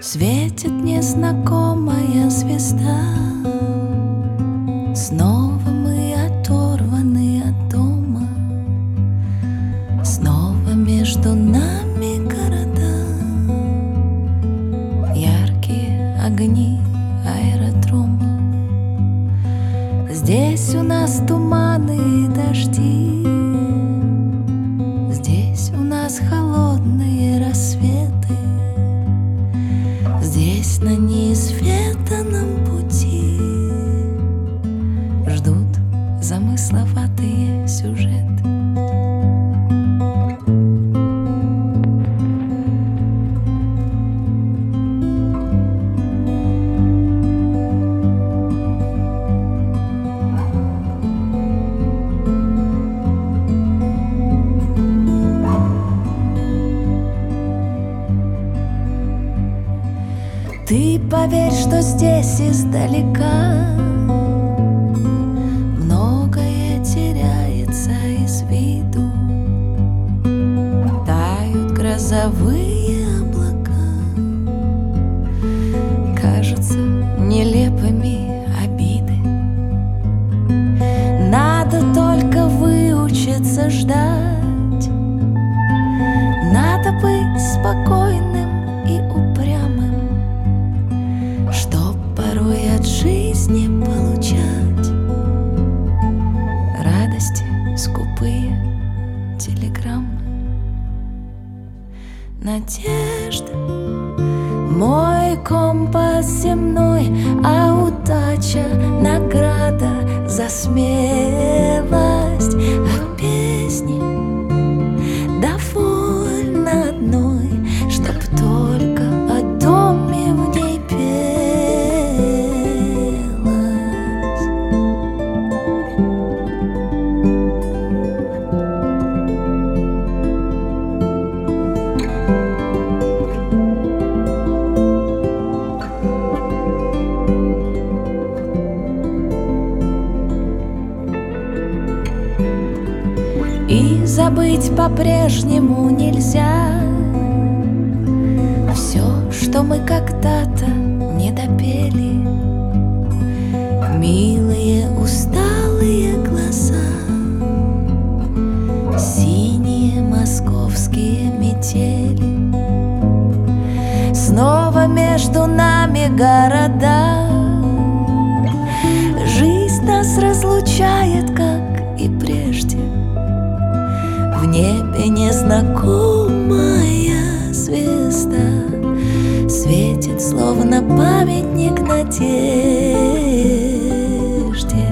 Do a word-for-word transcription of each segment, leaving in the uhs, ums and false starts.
Светит незнакомая звезда. Снова мы оторваны от дома. Снова между нами города. Яркие огни аэродрома. Здесь у нас туманы и дожди. Здесь у нас холодные рассветы. Здесь на неизведанном пути ждут замысловатые сюжеты. Ты поверь, что здесь издалека многое теряется из виду. Тают грозовые облака, кажутся нелепыми обиды. Надо только выучиться ждать. Надо быть спокойным и упрямым, чтоб порой от жизни получать радости скупые телеграммы. Надежда — мой компас земной, а удача — награда за смелость. А песни довольно одной, чтоб только о доме в ней и забыть по-прежнему нельзя все, что мы когда-то не допели. Милые усталые глаза, синие московские метели. Снова между нами города. Жизнь нас разлучает, как и прежде. В небе незнакомая звезда светит, словно памятник надежде.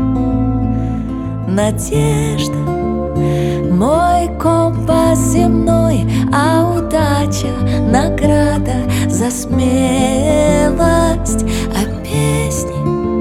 Надежда — мой компас земной, а удача — награда за смелость. А песни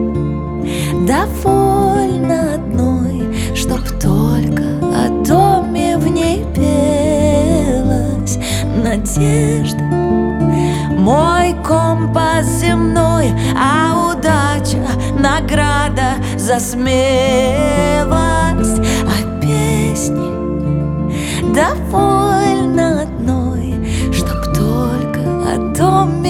довольно одной, чтоб только о доме в ней пелась. Надежда — мой компас земной, а удача — награда за смелость. А песни довольно одной, чтоб только о доме